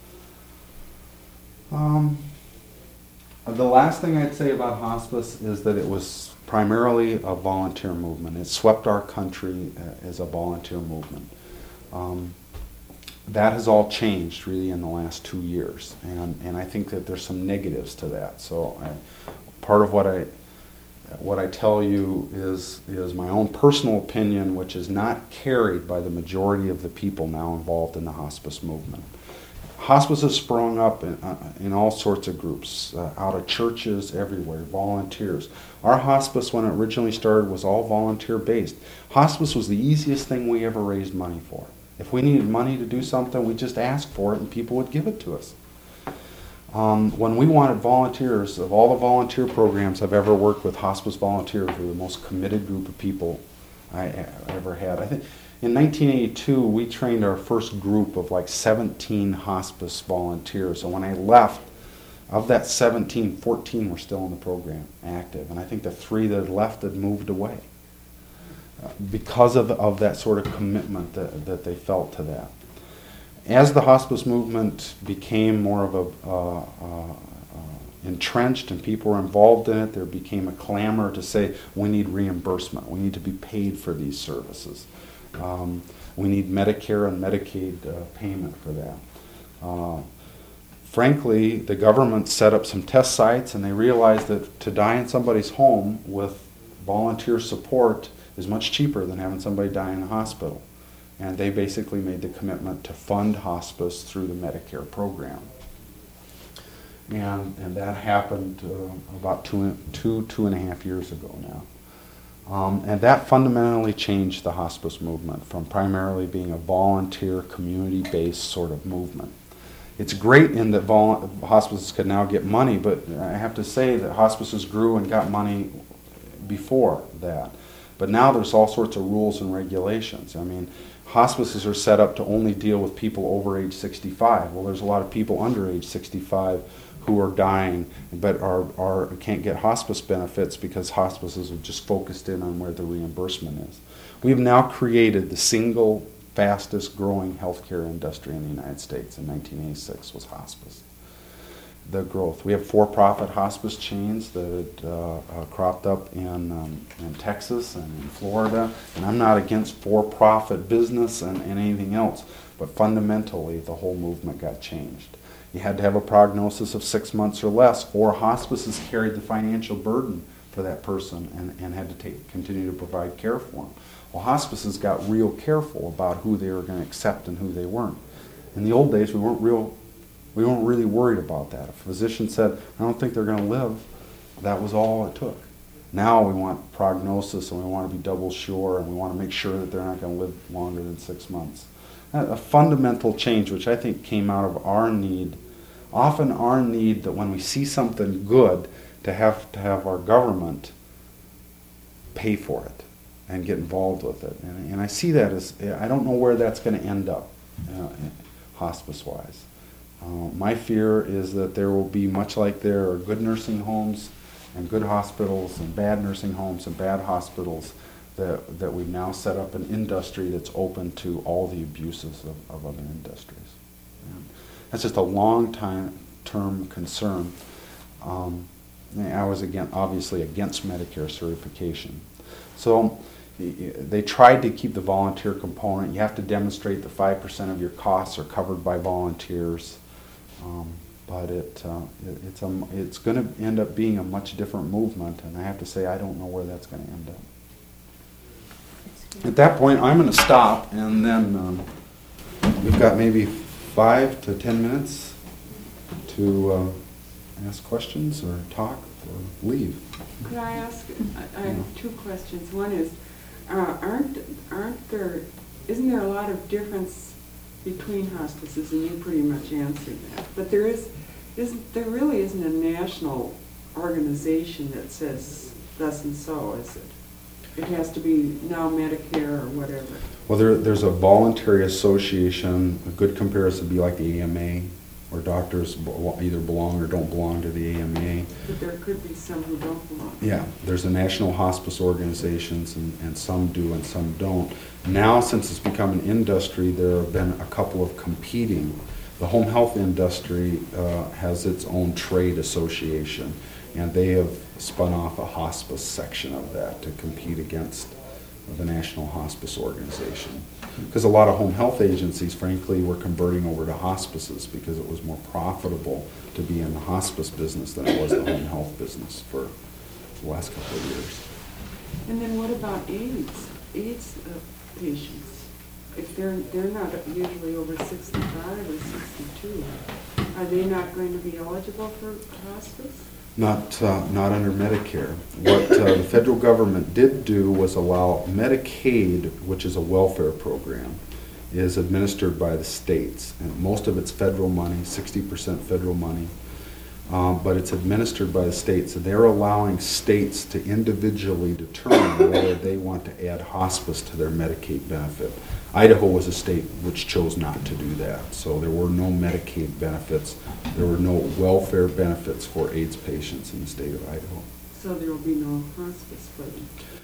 um, the last thing I'd say about hospice is that it was primarily a volunteer movement. It swept our country uh, as a volunteer movement. Um, that has all changed really in the last two years, and, and I think that there's some negatives to that. So I, part of what I what I tell you is is my own personal opinion, which is not carried by the majority of the people now involved in the hospice movement. Hospice has sprung up in, uh, in all sorts of groups, uh, out of churches, everywhere, volunteers. Our hospice, when it originally started, was all volunteer-based. Hospice was the easiest thing we ever raised money for. If we needed money to do something, we just asked for it and people would give it to us. Um, when we wanted volunteers, of all the volunteer programs I've ever worked with, hospice volunteers were the most committed group of people I, I ever had. I think in nineteen eighty-two, we trained our first group of like seventeen hospice volunteers. So when I left, of that seventeen, fourteen were still in the program, active. And I think the three that had left had moved away uh, because of, of that sort of commitment that, that they felt to that. As the hospice movement became more of a uh, uh, uh, entrenched and people were involved in it, there became a clamor to say, we need reimbursement. We need to be paid for these services. Um, we need Medicare and Medicaid uh, payment for that. Uh, frankly, the government set up some test sites and they realized that to die in somebody's home with volunteer support is much cheaper than having somebody die in a hospital. And they basically made the commitment to fund hospice through the Medicare program. And, and that happened uh, about two, two, two and a half years ago now. Um, and that fundamentally changed the hospice movement from primarily being a volunteer, community-based sort of movement. It's great in that vol- hospices can now get money, but I have to say that hospices grew and got money before that. But now there's all sorts of rules and regulations. I mean, hospices are set up to only deal with people over age sixty-five. Well, there's a lot of people under age sixty-five who are dying but are, are can't get hospice benefits because hospices are just focused in on where the reimbursement is. We've now created the single fastest growing healthcare industry in the United States. In nineteen eighty-six was hospice. The growth. We have for-profit hospice chains that uh, uh, cropped up in, um, in Texas and in Florida. And I'm not against for-profit business and, and anything else, but fundamentally the whole movement got changed. You had to have a prognosis of six months or less, or hospices carried the financial burden for that person and, and had to take, continue to provide care for them. Well, hospices got real careful about who they were going to accept and who they weren't. In the old days, we weren't real We weren't really worried about that. If a physician said, I don't think they're going to live, that was all it took. Now we want prognosis and we want to be double sure and we want to make sure that they're not going to live longer than six months. A fundamental change, which I think came out of our need, often our need that when we see something good, to have to have our government pay for it and get involved with it. And, and I see that as, I don't know where that's going to end up, uh, hospice-wise. Uh, my fear is that there will be, much like there are good nursing homes and good hospitals and bad nursing homes and bad hospitals, that, that we've now set up an industry that's open to all the abuses of, of other industries. And that's just a long time term concern. Um, I was, again, obviously against Medicare certification. So they tried to keep the volunteer component. You have to demonstrate that five percent of your costs are covered by volunteers. Um, but it, uh, it, it's, a, it's going to end up being a much different movement, and I have to say I don't know where that's going to end up. At that point, I'm going to stop, and then um, we've got maybe five to ten minutes to uh, ask questions or talk or leave. Could I ask, I I have two questions. One is, uh, aren't, aren't there, isn't there a lot of difference between hospices, and you pretty much answered that, but there is, isn't, there really isn't a national organization that says thus and so, is it? It has to be now Medicare or whatever. Well, there, there's a voluntary association. A good comparison would be like the A M A. or doctors belo- either belong or don't belong to the A M A. But there could be some who don't belong. Yeah, there's the national hospice organizations, and, and some do and some don't. Now, since it's become an industry, there have been a couple of competing. The home health industry uh, has its own trade association, and they have spun off a hospice section of that to compete against the National Hospice Organization. Because a lot of home health agencies, frankly, were converting over to hospices because it was more profitable to be in the hospice business than it was the home health business for the last couple of years. And then what about AIDS, AIDS uh, patients? If they're, they're not usually over sixty-five or sixty-two, are they not going to be eligible for hospice? Not, uh, not under Medicare. What uh, the federal government did do was allow Medicaid, which is a welfare program, is administered by the states. And most of it's federal money, sixty percent federal money, um, but it's administered by the states. And they're allowing states to individually determine whether they want to add hospice to their Medicaid benefit. Idaho was a state which chose not to do that. So there were no Medicaid benefits. There were no welfare benefits for AIDS patients in the state of Idaho. So there will be no hospice for them?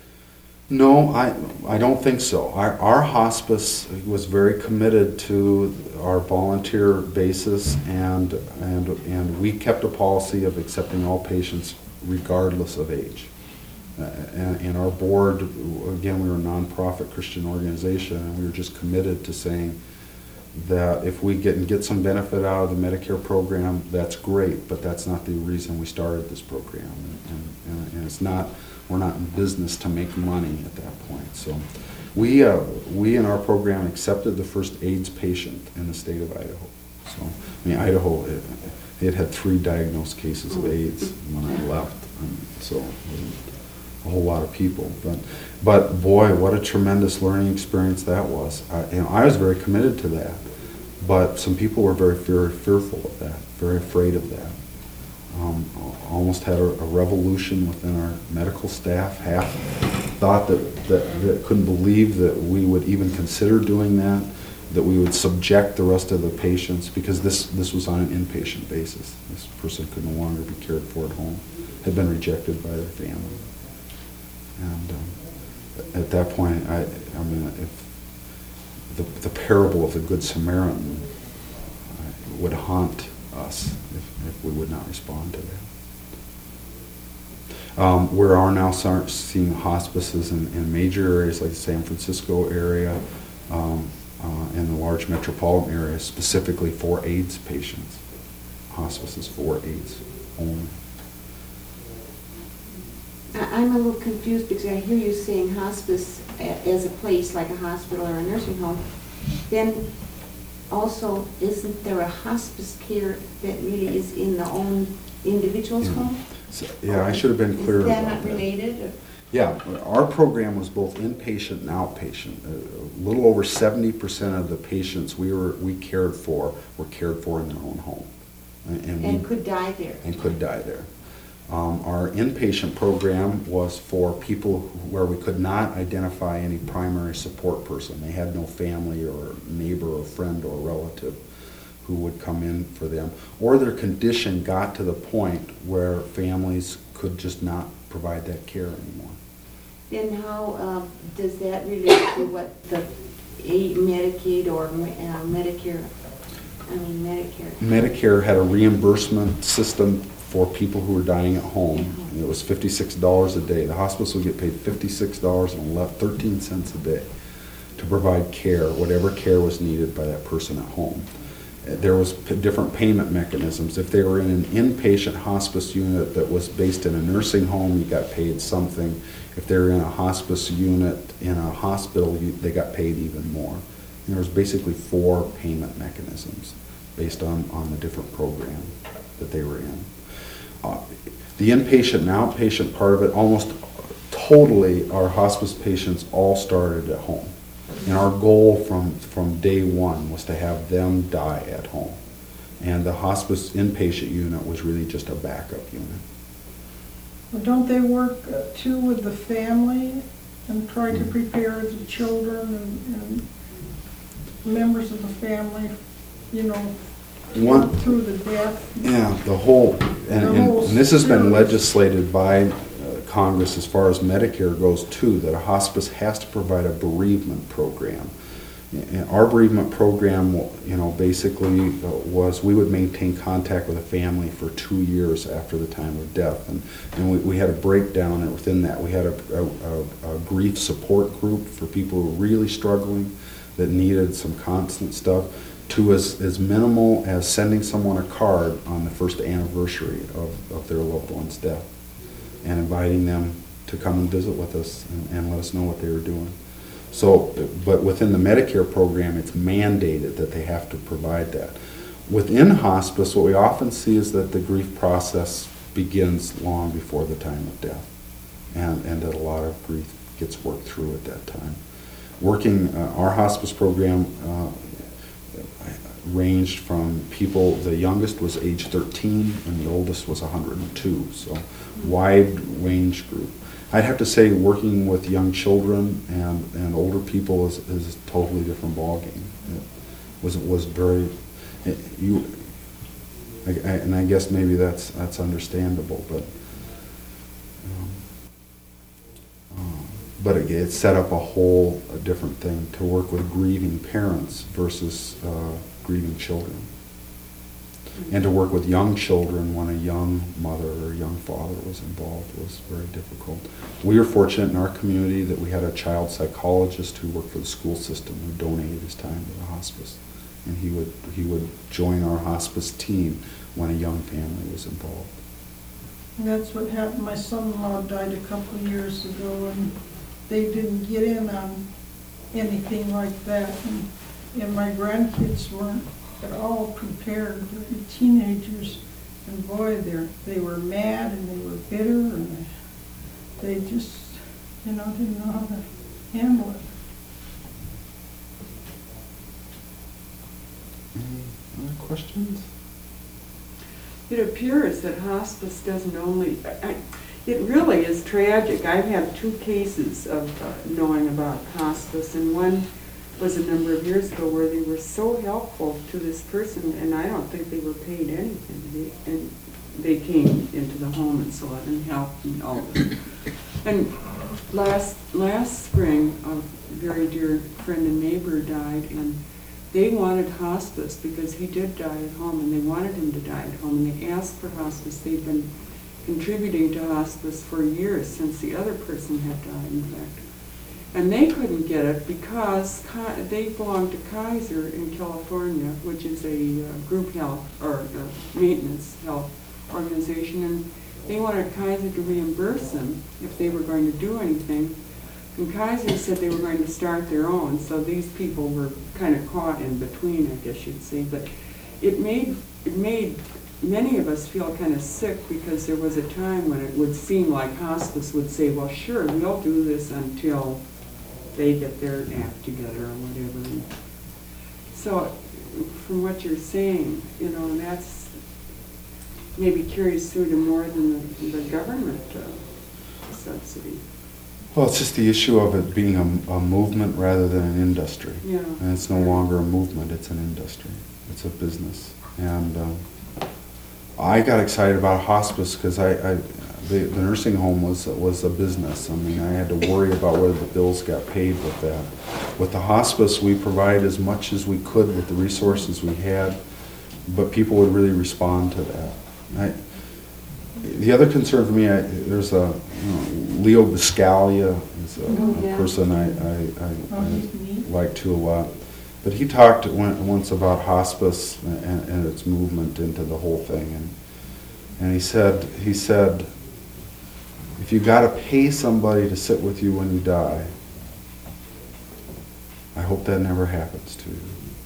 No, I, I don't think so. Our, our hospice was very committed to our volunteer basis, and, and, and we kept a policy of accepting all patients regardless of age. Uh, and, and our board, again, we were a nonprofit Christian organization, and we were just committed to saying that if we get and get some benefit out of the Medicare program, that's great, but that's not the reason we started this program. And, and, and it's not, we're not in business to make money at that point. So we, uh, we in our program accepted the first AIDS patient in the state of Idaho. So, I mean, Idaho, it, it had three diagnosed cases of AIDS when I left, and so it wasn't a whole lot of people. But, but boy, what a tremendous learning experience that was. I, you know, I was very committed to that, but some people were very fear, fearful of that, very afraid of that. Um, almost had a, a revolution within our medical staff. Half thought that, that, that couldn't believe that we would even consider doing that, that we would subject the rest of the patients, because this, this was on an inpatient basis. This person could no longer be cared for at home, had been rejected by their family. And um, at that point, I, I mean, if the, the parable of the Good Samaritan uh, would haunt us if, if we would not respond to that. Um, we are now start seeing hospices in, in major areas like the San Francisco area, um, uh, and the large metropolitan areas, specifically for AIDS patients. Hospices for AIDS only. I'm a little confused because I hear you saying hospice a- as a place like a hospital or a nursing home. Then also, isn't there a hospice care that really is in the own individual's Yeah. home? So, yeah, I should have been clear Is that about not that. related? or- Yeah, our program was both inpatient and outpatient. A little over seventy percent of the patients we were we cared for were cared for in their own home, and, and, And we, could die there? and could die there. Um, our inpatient program was for people where we could not identify any primary support person. They had no family or neighbor or friend or relative who would come in for them, or their condition got to the point where families could just not provide that care anymore. Then how uh, does that relate to what the A- Medicaid or uh, Medicare, I mean Medicare? Medicare had a reimbursement system for people who were dying at home. And it was fifty-six dollars a day. The hospice would get paid fifty-six dollars and thirteen cents a day to provide care, whatever care was needed by that person at home. There was p- different payment mechanisms. If they were in an inpatient hospice unit that was based in a nursing home, you got paid something. If they were in a hospice unit in a hospital, you, they got paid even more. And there was basically four payment mechanisms based on, on the different program that they were in. Uh, the inpatient and outpatient part of it, almost totally, our hospice patients all started at home. And our goal from, from day one was to have them die at home. And the hospice inpatient unit was really just a backup unit. Well, don't they work uh, too with the family and try to prepare the children and, and members of the family, you know, One, through the death. yeah, the whole, and, The and whole and this has been series. legislated by uh, Congress as far as Medicare goes too, that a hospice has to provide a bereavement program. And our bereavement program, you know, basically uh, was we would maintain contact with a family for two years after the time of death. And, and we, we had a breakdown, and within that we had a, a, a grief support group for people who were really struggling, that needed some constant stuff, to as, as minimal as sending someone a card on the first anniversary of, of their loved one's death and inviting them to come and visit with us and, and let us know what they were doing. So, but within the Medicare program, it's mandated that they have to provide that. Within hospice, what we often see is that the grief process begins long before the time of death, and, and that a lot of grief gets worked through at that time. Working, uh, our hospice program uh, ranged from people, the youngest was age thirteen and the oldest was one hundred two, so wide range group. I'd have to say working with young children and, and older people is, is a totally different ballgame. It was, was very, it, you, I, I, and I guess maybe that's, that's understandable, but um, um, but it, it set up a whole a different thing to work with grieving parents versus uh, grieving children. And to work with young children when a young mother or young father was involved was very difficult. We were fortunate in our community that we had a child psychologist who worked for the school system who donated his time to the hospice. And he would, he would join our hospice team when a young family was involved. And that's what happened. My son-in-law died a couple of years ago, and they didn't get in on anything like that. And, and my grandkids weren't at all prepared. They're teenagers, and boy, they they were mad and they were bitter, and they, they just, you know, didn't know how to handle it. Any other questions? It appears that hospice doesn't only, I, it really is tragic. I've had two cases of uh, knowing about hospice, and one was a number of years ago where they were so helpful to this person, and I don't think they were paid anything. They, and they came into the home and so on and helped and all this. And last last spring, a very dear friend and neighbor died, and they wanted hospice because he did die at home, and they wanted him to die at home, and they asked for hospice. They've been contributing to hospice for years, since the other person had died, in fact. And they couldn't get it because they belonged to Kaiser in California, which is a uh, group health or uh, maintenance health organization, and they wanted Kaiser to reimburse them if they were going to do anything. And Kaiser said they were going to start their own, so these people were kind of caught in between, I guess you'd say. But it made it made many of us feel kind of sick, because there was a time when it would seem like hospice would say, well, sure, we'll do this until they get their act together or whatever. And so from what you're saying, you know, that's maybe carries through to more than the, the government uh, subsidy. Well, it's just the issue of it being a, a movement rather than an industry. Yeah. And it's no longer a movement, it's an industry. It's a business. And um, I got excited about hospice because I, I the, the nursing home was was a business. I mean, I had to worry about whether the bills got paid with that. With the hospice, we provide as much as we could with the resources we had, but people would really respond to that. I, the other concern for me, I, there's a you know, Leo Biscaglia is a, Oh, yeah. a person I, I, I, Oh, he's neat. I like to a lot. But he talked one- once about hospice and, and its movement into the whole thing, and and he said he said if you got to pay somebody to sit with you when you die, I hope that never happens to you.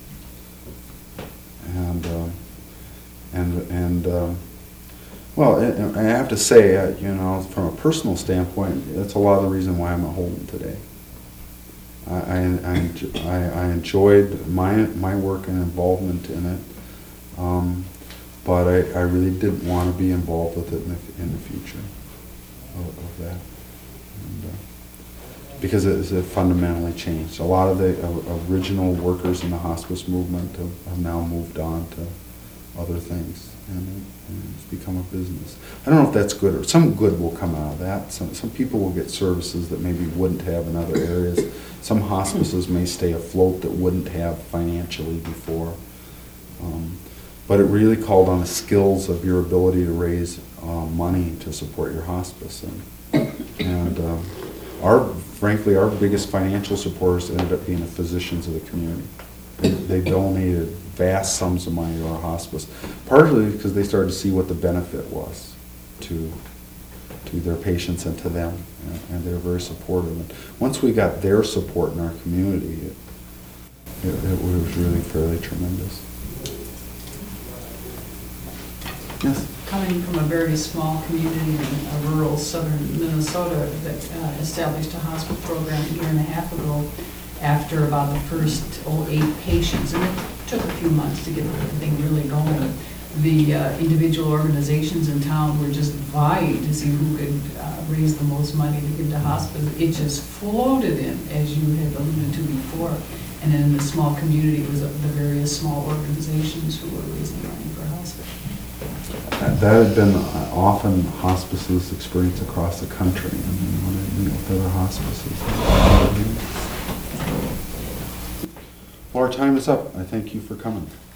And um, and and um, well, I I have to say, uh, you know, from a personal standpoint, that's a lot of the reason why I'm at Holden today. I, I, I, I enjoyed my my work and involvement in it, um, but I, I really didn't want to be involved with it in the, in the future of, of that, and, uh, because it, has fundamentally changed. A lot of the uh, original workers in the hospice movement have, have now moved on to other things, and, it, and it's become a business. I don't know if that's good, or some good will come out of that. Some, some people will get services that maybe wouldn't have in other areas. Some hospices may stay afloat that wouldn't have financially before. Um, but it really called on the skills of your ability to raise uh, money to support your hospice. And, and uh, our, frankly, our biggest financial supporters ended up being the physicians of the community. They, they donated vast sums of money to our hospice, partly because they started to see what the benefit was to to their patients and to them, and, and they were very supportive. And once we got their support in our community, it, it, it was really fairly tremendous. Yes? Coming from a very small community in uh, rural southern Minnesota that uh, established a hospice program a year and a half ago after about the first oh, eight patients, and it took a few months to get the thing really going. The uh, individual organizations in town were just vying to see who could uh, raise the most money to give to hospice. It just floated in, as you had alluded to before. And then in the small community, it was the various small organizations who were raising money for hospice. That that had been uh, often hospices experience across the country, and you know, you know, with other hospices. Well, our time is up. I thank you for coming.